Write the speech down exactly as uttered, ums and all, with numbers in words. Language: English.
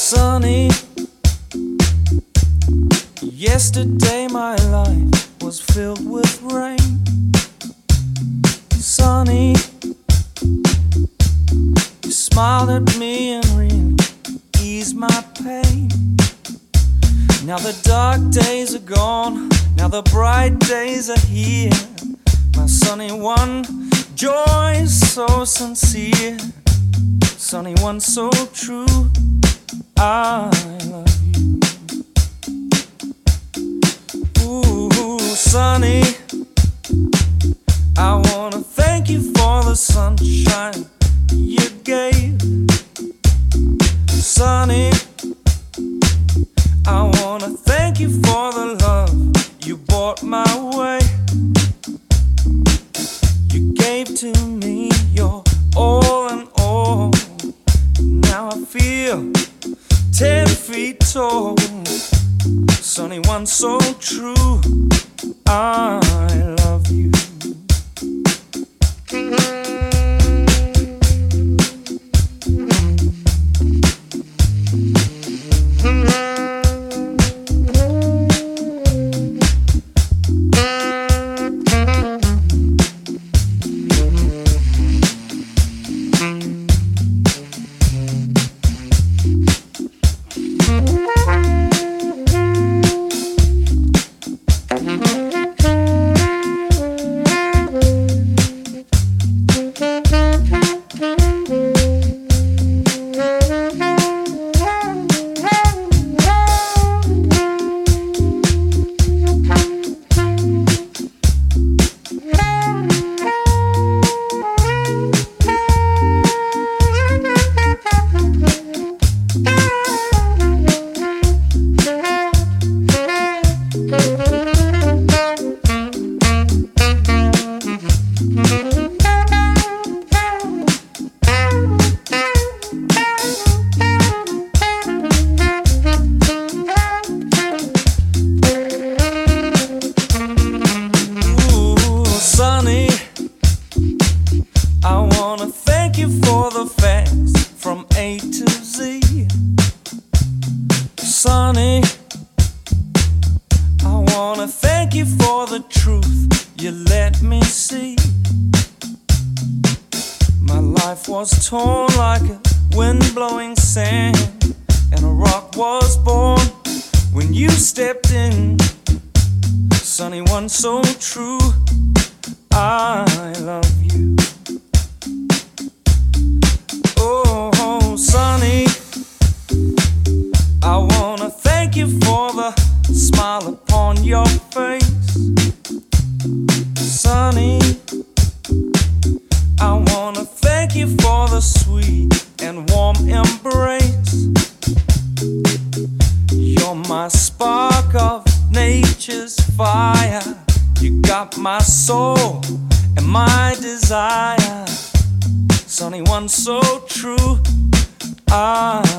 Sunny, yesterday my life was filled with rain. Sunny, you smiled at me and really eased my pain. Now the dark days are gone, now the bright days are here. My sunny one, joy is so sincere. Sunny one, so true, I love you. Ooh, sunny, I wanna thank you for the sunshine you gave. Sunny, I wanna thank you for the love you brought my way. You gave to me your all in all. Now I feel ten feet tall. Sunny one, so true, I love you. From A to Z. Sunny, I wanna thank you for the truth you let me see. My life was torn like a wind-blowing sand, and a rock was born when you stepped in. Sunny one, so true, I love you. Oh, sunny, I wanna thank you for the smile upon your face. Sunny, I wanna thank you for the sweet and warm embrace. You're my spark of nature's fire. You got my soul and my desire. Sunny one, so true, I